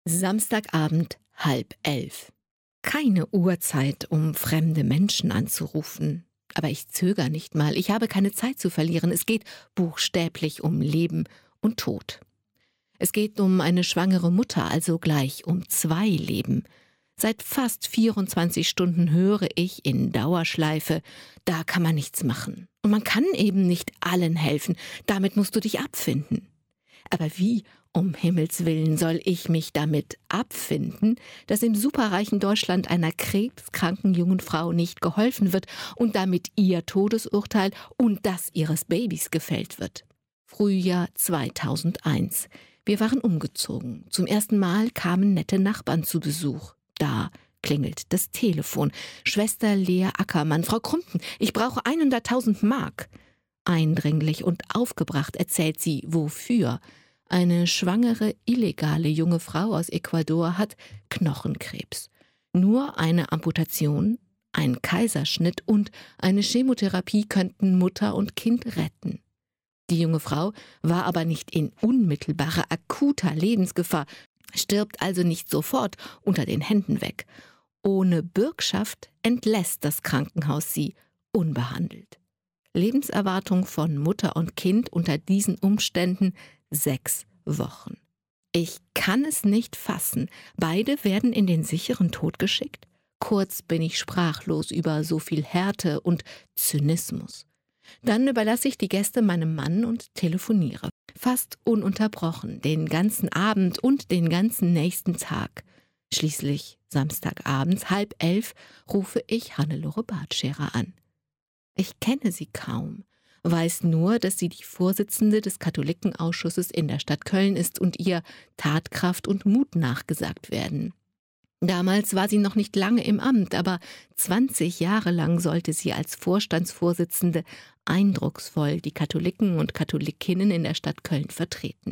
Samstagabend, 10:30. Keine Uhrzeit, um fremde Menschen anzurufen. Aber ich zögere nicht mal. Ich habe keine Zeit zu verlieren. Es geht buchstäblich um Leben und Tod. Es geht um eine schwangere Mutter, also gleich um 2 Leben. Seit fast 24 Stunden höre ich in Dauerschleife, da kann man nichts machen. Und man kann eben nicht allen helfen. Damit musst du dich abfinden. Aber wie, um Himmels Willen, soll ich mich damit abfinden, dass im superreichen Deutschland einer krebskranken jungen Frau nicht geholfen wird und damit ihr Todesurteil und das ihres Babys gefällt wird? Frühjahr 2001. Wir waren umgezogen. Zum ersten Mal kamen nette Nachbarn zu Besuch. Da klingelt das Telefon. Schwester Lea Ackermann. Frau Krumpen, ich brauche 100.000 Mark. Eindringlich und aufgebracht erzählt sie, wofür. Eine schwangere, illegale junge Frau aus Ecuador hat Knochenkrebs. Nur eine Amputation, ein Kaiserschnitt und eine Chemotherapie könnten Mutter und Kind retten. Die junge Frau war aber nicht in unmittelbarer, akuter Lebensgefahr, stirbt also nicht sofort unter den Händen weg. Ohne Bürgschaft entlässt das Krankenhaus sie unbehandelt. Lebenserwartung von Mutter und Kind unter diesen Umständen 6 Wochen. Ich kann es nicht fassen. Beide werden in den sicheren Tod geschickt. Kurz bin ich sprachlos über so viel Härte und Zynismus. Dann überlasse ich die Gäste meinem Mann und telefoniere. Fast ununterbrochen, den ganzen Abend und den ganzen nächsten Tag. Schließlich, Samstagabends, 10:30, rufe ich Hannelore Bartscherer an. Ich kenne sie kaum, weiß nur, dass sie die Vorsitzende des Katholikenausschusses in der Stadt Köln ist und ihr Tatkraft und Mut nachgesagt werden. Damals war sie noch nicht lange im Amt, aber 20 Jahre lang sollte sie als Vorstandsvorsitzende eindrucksvoll die Katholiken und Katholikinnen in der Stadt Köln vertreten.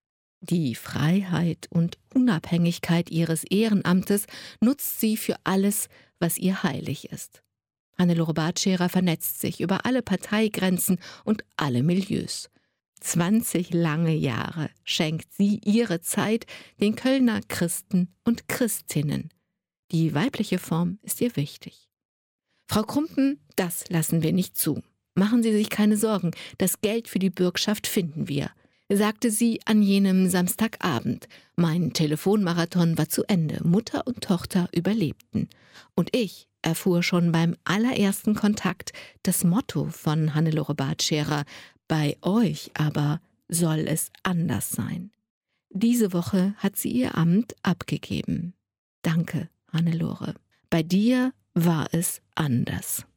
Die Freiheit und Unabhängigkeit ihres Ehrenamtes nutzt sie für alles, was ihr heilig ist. Hannelore Bartscherer vernetzt sich über alle Parteigrenzen und alle Milieus. 20 lange Jahre schenkt sie ihre Zeit den Kölner Christen und Christinnen. Die weibliche Form ist ihr wichtig. Frau Krumpen, das lassen wir nicht zu. Machen Sie sich keine Sorgen, das Geld für die Bürgschaft finden wir, sagte sie an jenem Samstagabend. Mein Telefonmarathon war zu Ende. Mutter und Tochter überlebten. Und ich erfuhr schon beim allerersten Kontakt das Motto von Hannelore Bartscherer: Bei euch aber soll es anders sein. Diese Woche hat sie ihr Amt abgegeben. Danke, Hannelore. Bei dir war es anders.